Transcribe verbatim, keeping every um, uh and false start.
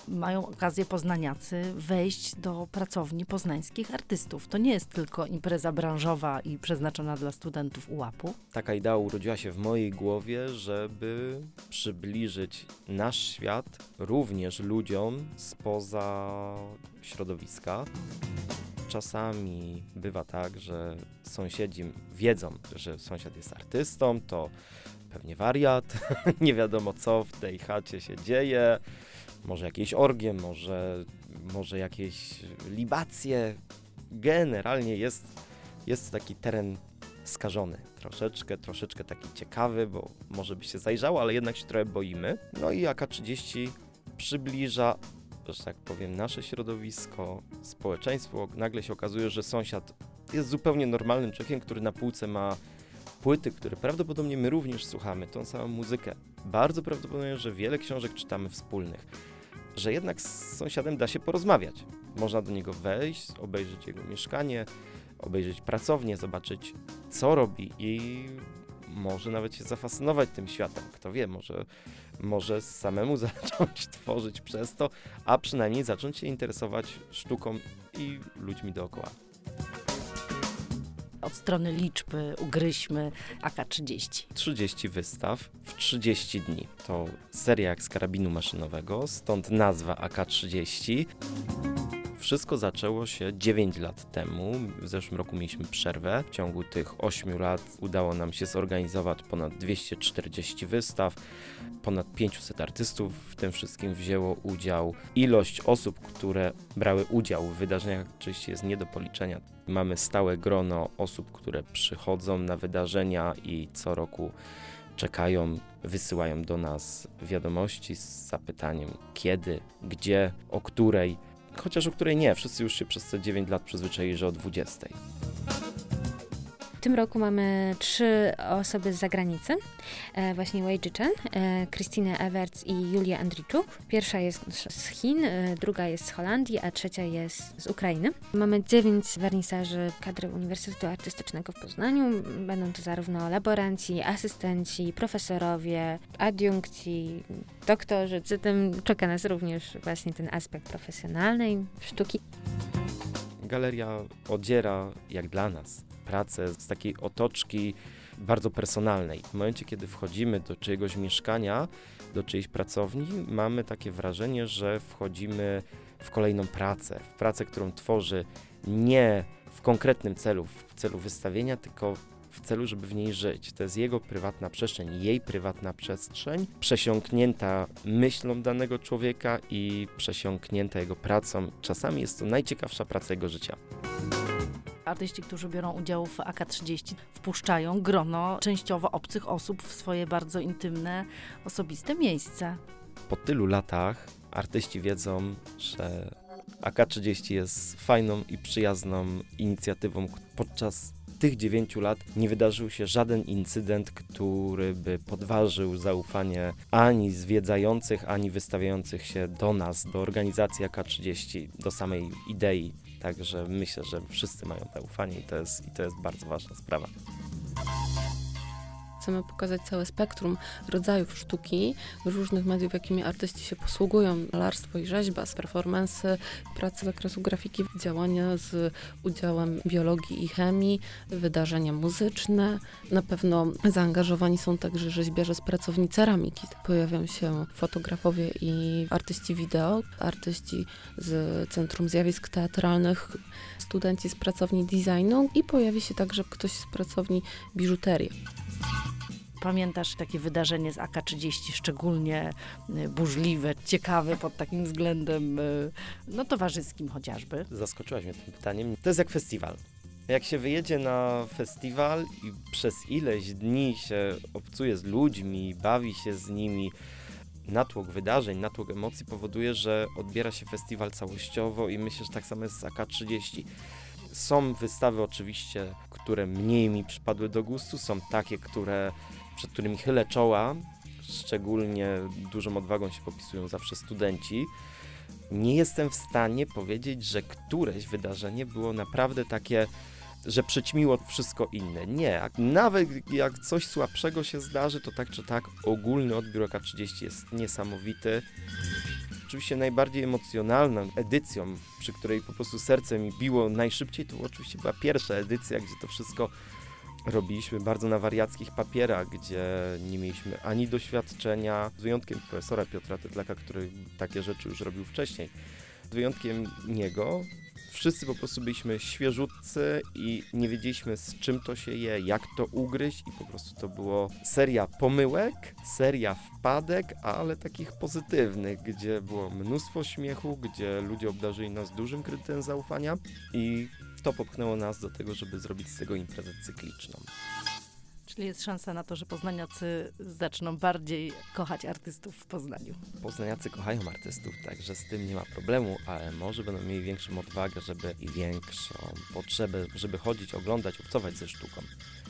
mają okazję poznaniacy wejść do pracowni poznańskich artystów. To nie jest tylko impreza branżowa i przeznaczona dla studentów U A P-u. Taka idea urodziła się w mojej głowie, żeby przybliżyć nasz świat również ludziom spoza środowiska. Czasami bywa tak, że sąsiedzi wiedzą, że sąsiad jest artystą, to pewnie wariat, nie wiadomo co w tej chacie się dzieje, może jakieś orgie, może, może jakieś libacje. Generalnie jest, jest taki teren skażony, troszeczkę, troszeczkę taki ciekawy, bo może by się zajrzało, ale jednak się trochę boimy. No i A K trzydzieści przybliża, że tak powiem, nasze środowisko, społeczeństwo. Nagle się okazuje, że sąsiad jest zupełnie normalnym człowiekiem, który na półce ma płyty, które prawdopodobnie my również słuchamy, tą samą muzykę. Bardzo prawdopodobne, że wiele książek czytamy wspólnych, że jednak z sąsiadem da się porozmawiać. Można do niego wejść, obejrzeć jego mieszkanie, obejrzeć pracownię, zobaczyć co robi i może nawet się zafascynować tym światem. Kto wie, może, może samemu zacząć tworzyć przez to, a przynajmniej zacząć się interesować sztuką i ludźmi dookoła. Od strony liczby ugryźmy A K trzydzieści. trzydzieści wystaw w trzydzieści dni. To seria jak z karabinu maszynowego, stąd nazwa A K trzydzieści. Wszystko zaczęło się dziewięć lat temu. W zeszłym roku mieliśmy przerwę. W ciągu tych ośmiu lat udało nam się zorganizować ponad dwieście czterdzieści wystaw. Ponad pięćset artystów w tym wszystkim wzięło udział. Ilość osób, które brały udział w wydarzeniach oczywiście jest nie do policzenia. Mamy stałe grono osób, które przychodzą na wydarzenia i co roku czekają, wysyłają do nas wiadomości z zapytaniem kiedy, gdzie, o której. Chociaż o której nie, wszyscy już się przez te dziewięć lat przyzwyczaili, że o dwudziestej. W tym roku mamy trzy osoby z zagranicy, e, właśnie Wei Zhichen, e, Christine Everts i Julia Andriczuk. Pierwsza jest z Chin, e, druga jest z Holandii, a trzecia jest z Ukrainy. Mamy dziewięć wernisaży kadry Uniwersytetu Artystycznego w Poznaniu. Będą to zarówno laboranci, asystenci, profesorowie, adiunkci, doktorzy. Przy tym czeka nas również właśnie ten aspekt profesjonalnej sztuki. Galeria odziera, jak dla nas, pracę z takiej otoczki bardzo personalnej. W momencie, kiedy wchodzimy do czyjegoś mieszkania, do czyjejś pracowni, mamy takie wrażenie, że wchodzimy w kolejną pracę, w pracę, którą tworzy nie w konkretnym celu, w celu wystawienia, tylko w celu, żeby w niej żyć. To jest jego prywatna przestrzeń, jej prywatna przestrzeń, przesiąknięta myślą danego człowieka i przesiąknięta jego pracą. Czasami jest to najciekawsza praca jego życia. Artyści, którzy biorą udział w A K trzydzieści, wpuszczają grono częściowo obcych osób w swoje bardzo intymne, osobiste miejsce. Po tylu latach artyści wiedzą, że A K trzydzieści jest fajną i przyjazną inicjatywą. Podczas tych dziewięciu lat nie wydarzył się żaden incydent, który by podważył zaufanie ani zwiedzających, ani wystawiających się do nas, do organizacji A K trzydzieści, do samej idei. Także myślę, że wszyscy mają zaufanie i to jest, i to jest bardzo ważna sprawa. Chcemy pokazać całe spektrum rodzajów sztuki, różnych mediów, jakimi artyści się posługują. Malarstwo i rzeźba, performance, prace z zakresu grafiki, działania z udziałem biologii i chemii, wydarzenia muzyczne. Na pewno zaangażowani są także rzeźbiarze z pracowni ceramiki. Pojawią się fotografowie i artyści wideo, artyści z Centrum Zjawisk Teatralnych, studenci z pracowni designu i pojawi się także ktoś z pracowni biżuterii. Pamiętasz takie wydarzenie z A K trzydzieści, szczególnie burzliwe, ciekawe pod takim względem no, towarzyskim chociażby? Zaskoczyłaś mnie tym pytaniem. To jest jak festiwal. Jak się wyjedzie na festiwal i przez ileś dni się obcuje z ludźmi, bawi się z nimi, natłok wydarzeń, natłok emocji powoduje, że odbiera się festiwal całościowo i myślę, że tak samo jest z A K trzydzieści. Są wystawy oczywiście, które mniej mi przypadły do gustu, są takie, które, przed którymi chylę czoła, szczególnie dużą odwagą się popisują zawsze studenci. Nie jestem w stanie powiedzieć, że któreś wydarzenie było naprawdę takie, że przyćmiło wszystko inne. Nie, nawet jak coś słabszego się zdarzy, to tak czy tak ogólny odbiór A K trzydzieści jest niesamowity. oczywiście najbardziej emocjonalną edycją, przy której po prostu serce mi biło najszybciej, to oczywiście była pierwsza edycja, gdzie to wszystko robiliśmy bardzo na wariackich papierach, gdzie nie mieliśmy ani doświadczenia, z wyjątkiem profesora Piotra Tytlaka, który takie rzeczy już robił wcześniej. Z wyjątkiem niego wszyscy po prostu byliśmy świeżutcy i nie wiedzieliśmy, z czym to się je, jak to ugryźć i po prostu to było seria pomyłek, seria wpadek, ale takich pozytywnych, gdzie było mnóstwo śmiechu, gdzie ludzie obdarzyli nas dużym kredytem zaufania i to popchnęło nas do tego, żeby zrobić z tego imprezę cykliczną. Czyli jest szansa na to, że poznaniacy zaczną bardziej kochać artystów w Poznaniu. Poznaniacy kochają artystów, także z tym nie ma problemu, ale może będą mieli większą odwagę, żeby i większą potrzebę, żeby chodzić, oglądać, obcować ze sztuką.